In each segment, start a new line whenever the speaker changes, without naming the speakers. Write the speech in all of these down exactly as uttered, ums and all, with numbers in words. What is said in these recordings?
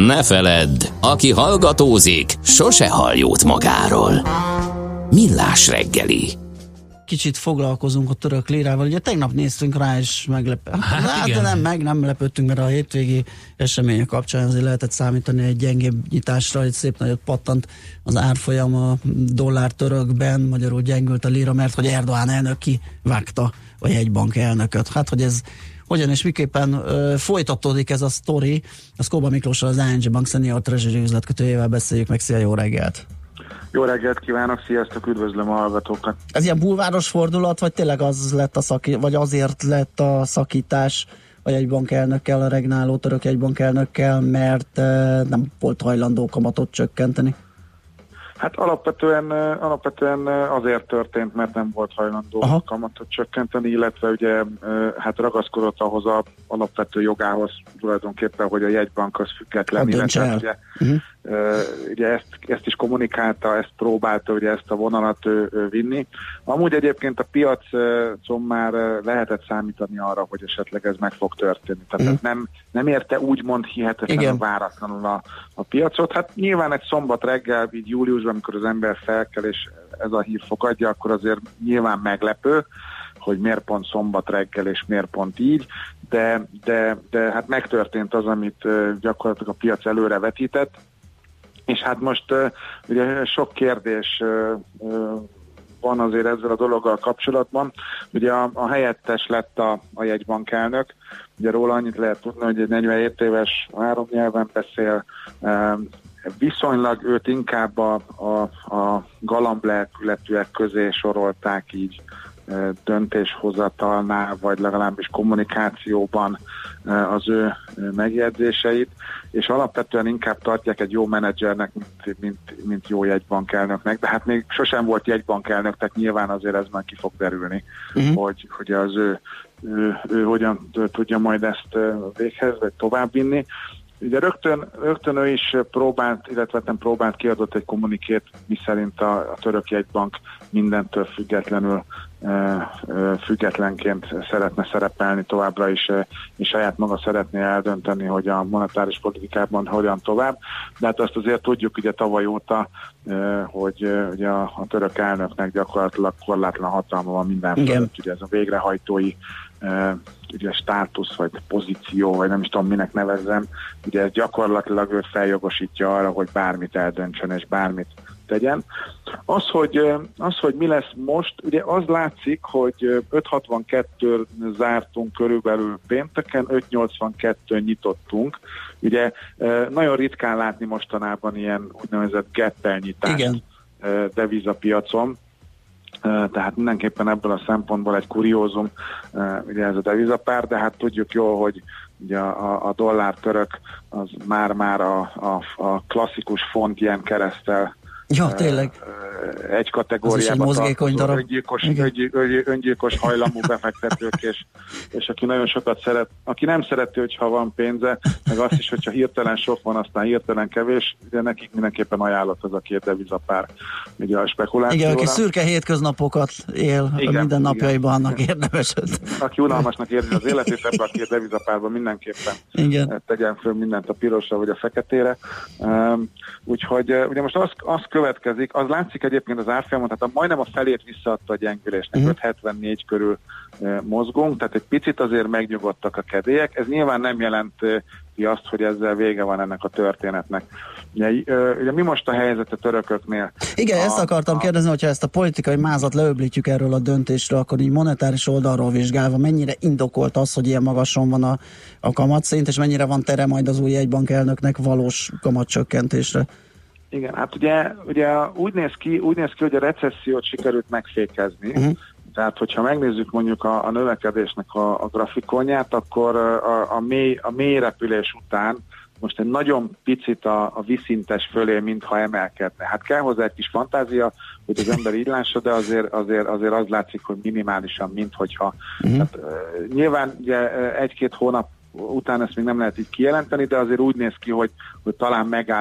Ne feledd, aki hallgatózik, sose hall jót magáról. Millás reggeli.
Kicsit foglalkozunk a török lírával. Ugye tegnap néztünk rá, és meglepett. Hát, hát de nem, meg nem lepődtünk, mert a hétvégi események kapcsán azért lehetett számítani egy gyengébb nyitásra, egy szép nagyot pattant az árfolyam a dollár törökben, magyarul gyengült a líra, mert hogy Erdoğan elnök kivágta a jegybank elnököt. Hát, hogy ez hogyan és miképpen ö, folytatódik ez a sztori, az Kóba Miklóssal, az i en gé Bank Senior Treasury üzletkötőjével beszéljük meg. Szia, jó reggelt!
Jó reggelt kívánok, sziasztok, üdvözlöm a hallgatókat!
Ez ilyen bulváros fordulat, vagy tényleg az lett a szaki, vagy azért lett a szakítás a jegybank elnökkel, a regnáló török jegybank elnökkel, mert e, nem volt hajlandó kamatot csökkenteni?
Hát alapvetően, alapvetően azért történt, mert nem volt hajlandó Aha. kamatot csökkenteni, illetve ugye hát ragaszkodott ahhoz a alapvető jogához tulajdonképpen, hogy a jegybank az független, illetve ugye, uh-huh. ugye ezt, ezt is kommunikálta, ezt próbálta ugye ezt a vonalat ő, ő vinni. Amúgy egyébként a piacon már lehetett számítani arra, hogy esetleg ez meg fog történni. Tehát uh-huh. nem, nem érte úgymond hihetetlenül váratlanul a, a piacot. Hát nyilván egy szombat reggel, így júliusban, amikor az ember felkel, és ez a hír fogadja, akkor azért nyilván meglepő, hogy miért pont szombat reggel, és miért pont így, de, de, de hát megtörtént az, amit gyakorlatilag a piac előre vetített, és hát most ugye sok kérdés van azért ezzel a dologgal kapcsolatban. Ugye a, a helyettes lett a, a jegybankelnök, ugye róla annyit lehet tudni, hogy egy negyvenhét éves, három nyelven beszél, viszonylag őt inkább a, a, a galamblelkületűek közé sorolták így döntéshozatalnál, vagy legalábbis kommunikációban az ő megjegyzéseit, és alapvetően inkább tartják egy jó menedzsernek, mint, mint, mint jó jegybankelnöknek, de hát még sosem volt jegybankelnök, tehát nyilván azért ez már ki fog derülni, uh-huh. hogy, hogy az ő, ő, ő hogyan tudja majd ezt véghez, vagy továbbvinni. Ugye rögtön, rögtön ő is próbált, illetve nem próbált, kiadott egy kommunikét, miszerint a, a török jegybank mindentől függetlenül függetlenként szeretne szerepelni továbbra is, és saját maga szeretné eldönteni, hogy a monetáris politikában hogyan tovább. De hát azt azért tudjuk ugye tavaly óta, hogy ugye a, a török elnöknek gyakorlatilag korlátlan hatalma van minden fölött, ugye ez a végrehajtói ugye státusz, vagy pozíció, vagy nem is tudom minek nevezzem, ugye ez gyakorlatilag őt feljogosítja arra, hogy bármit eldöntsön, és bármit tegyen. Az, hogy, az, hogy mi lesz most, ugye az látszik, hogy öt hatvankettőn zártunk körülbelül pénteken, öt nyolcvankettőn nyitottunk. Ugye nagyon ritkán látni mostanában ilyen úgynevezett gap-elnyitást devizapiacon. Tehát mindenképpen ebből a szempontból egy kuriózum, ugye ez a devizapár, de hát tudjuk jól, hogy ugye a, a dollár-török az már-már a, a, a klasszikus font ilyen kereszttel
ja, tényleg.
Egy kategóriában tartozó öngyilkos,
öngy,
öngyilkos hajlamú befektetők, és, és aki nagyon sokat szeret, aki nem szereti, hogyha van pénze, meg azt is, hogyha hirtelen sok van, aztán hirtelen kevés, de nekik mindenképpen ajánlott az a két devizapár, ugye a spekulációra.
Igen, aki szürke hétköznapokat él igen, minden napjaiban, annak érdemes.
Aki unalmasnak érzi az életét, ebben a két devizapárban mindenképpen igen. tegyen föl mindent a pirosra vagy a feketére. Um, úgyhogy ugye most az, az következik, az látszik egyébként az árfolyamon, tehát a, majdnem a felét visszaadta a gyengülésnek, uh-huh. öt hetvennégy körül e, mozgunk, tehát egy picit azért megnyugodtak a kedélyek. Ez nyilván nem jelenti azt, hogy ezzel vége van ennek a történetnek. Ugye, e, ugye mi most a helyzet a törököknél?
Igen,
a,
ezt akartam a... kérdezni, hogyha ezt a politikai mázat leöblítjük erről a döntésről, akkor így monetáris oldalról vizsgálva mennyire indokolt az, hogy ilyen magason van a, a kamatszint, és mennyire van tere majd az új jegybank elnöknek valós kamatcsökkentésre?
Igen, hát ugye, ugye úgy, néz ki, úgy néz ki, hogy a recessziót sikerült megfékezni. Uh-huh. Tehát, hogyha megnézzük mondjuk a, a növekedésnek a, a grafikonját, akkor a, a, mély, a mély repülés után most egy nagyon picit a, a vízszintes fölé, mintha emelkedne. Hát kell hozzá egy kis fantázia, hogy az ember így lássa, de azért, azért, azért az látszik, hogy minimálisan, minthogyha. Uh-huh. Tehát, uh, nyilván ugye, egy-két hónap után ezt még nem lehet így kijelenteni, de azért úgy néz ki, hogy, hogy talán megállt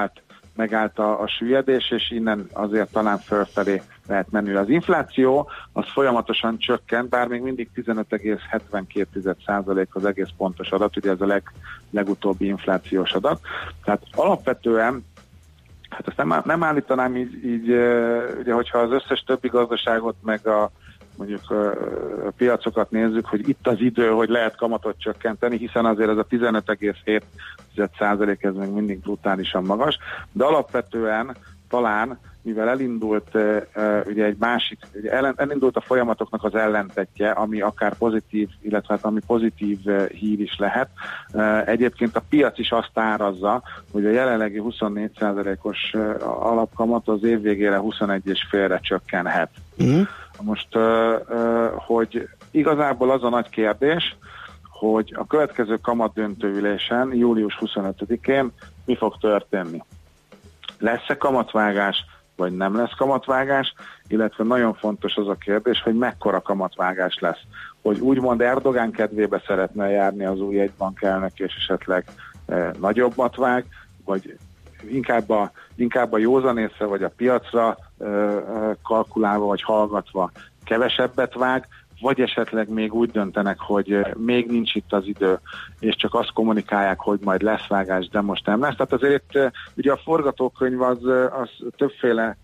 megállt a, a süllyedés, és innen azért talán fölfelé lehet menni. Az infláció az folyamatosan csökkent, bár még mindig tizenöt egész hetvenkét százalék az egész pontos adat, ugye ez a leg, legutóbbi inflációs adat. Tehát alapvetően, hát ezt nem, nem állítanám így, így, ugye, hogyha az összes többi gazdaságot, meg a mondjuk a piacokat nézzük, hogy itt az idő, hogy lehet kamatot csökkenteni, hiszen azért ez a tizenöt egész hét százalék ez még mindig brutálisan magas, de alapvetően talán, mivel elindult ugye egy másik, ugye elindult a folyamatoknak az ellentetje, ami akár pozitív, illetve hát ami pozitív hír is lehet. Egyébként a piac is azt árazza, hogy a jelenlegi huszonnégy százalékos alapkamat az év végére huszonegy egész ötre csökkenhet. Mm. Most, hogy igazából az a nagy kérdés, hogy a következő kamatdöntőülésen, július huszonötödikén mi fog történni? Lesz-e kamatvágás, vagy nem lesz kamatvágás, illetve nagyon fontos az a kérdés, hogy mekkora kamatvágás lesz. Hogy úgymond Erdogán kedvébe szeretne járni az új jegybank elnök, és esetleg e, nagyobbat vág, vagy inkább a, inkább a józanészre, vagy a piacra e, e, kalkulálva, vagy hallgatva kevesebbet vág, vagy esetleg még úgy döntenek, hogy még nincs itt az idő, és csak azt kommunikálják, hogy majd lesz vágás, de most nem lesz. Tehát azért itt ugye a forgatókönyv az, az többféle,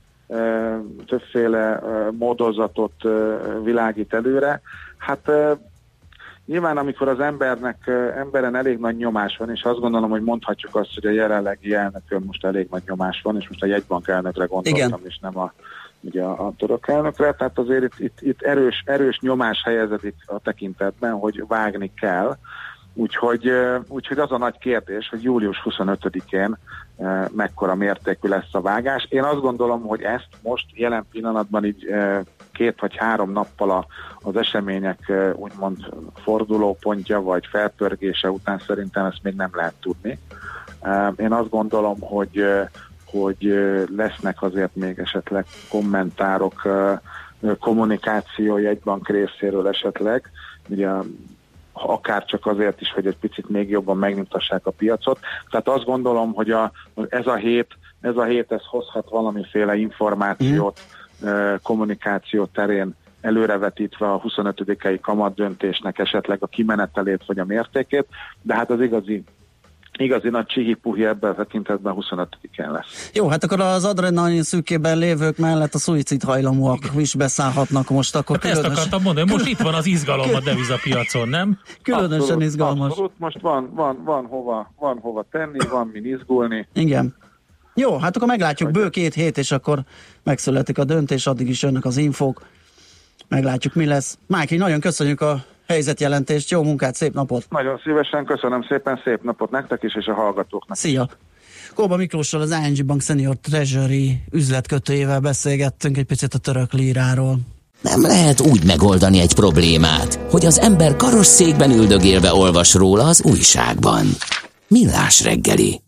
többféle módozatot világít előre. Hát nyilván, amikor az embernek, emberen elég nagy nyomás van, és azt gondolom, hogy mondhatjuk azt, hogy a jelenlegi elnökön most elég nagy nyomás van, és most a jegybank elnökre gondoltam, igen, és nem a ugye a, a török elnökre, tehát azért itt, itt, itt erős, erős nyomás helyezedik a tekintetben, hogy vágni kell, úgyhogy, úgyhogy az a nagy kérdés, hogy július huszonötödikén mekkora mértékű lesz a vágás. Én azt gondolom, hogy ezt most jelen pillanatban így két vagy három nappal a, az események úgymond fordulópontja vagy felpörgése után szerintem ezt még nem lehet tudni. Én azt gondolom, hogy hogy lesznek azért még esetleg kommentárok, kommunikáció jegybank részéről esetleg, ugye akár csak azért is, hogy egy picit még jobban megnyugtassák a piacot. Tehát azt gondolom, hogy a, ez a hét, ez a hét ez hozhat valamiféle információt, mm. kommunikáció terén előrevetítve a huszonötödikei kamatdöntésnek esetleg a kimenetelét vagy a mértékét, de hát az igazi Igazi nagy csihi-puhi ebben a tekintetben huszonötödikén lesz.
Jó, hát akkor az adrenalin szűkében lévők mellett a szuicid hajlamúak is beszállhatnak most. Akkor
hát különös... Ezt akartam mondani, most itt van az izgalom a devizapiacon, nem?
Különösen abszolút, izgalmas.
Abszolút, most van, van, van, hova, van hova tenni, van min izgulni.
Igen. Jó, hát akkor meglátjuk, bő két hét, és akkor megszületik a döntés, addig is jönnek az infók. Meglátjuk, mi lesz. Májki, nagyon köszönjük a helyzetjelentést, jó munkát, szép napot!
Nagyon szívesen, köszönöm szépen, szép napot nektek is, és a hallgatóknak.
Szia! Kóba Miklóssal, az i en gé Bank Senior Treasury üzletkötőjével beszélgettünk egy picit a török líráról.
Nem lehet úgy megoldani egy problémát, hogy az ember karosszékben üldögélve olvas róla az újságban. Millás reggeli.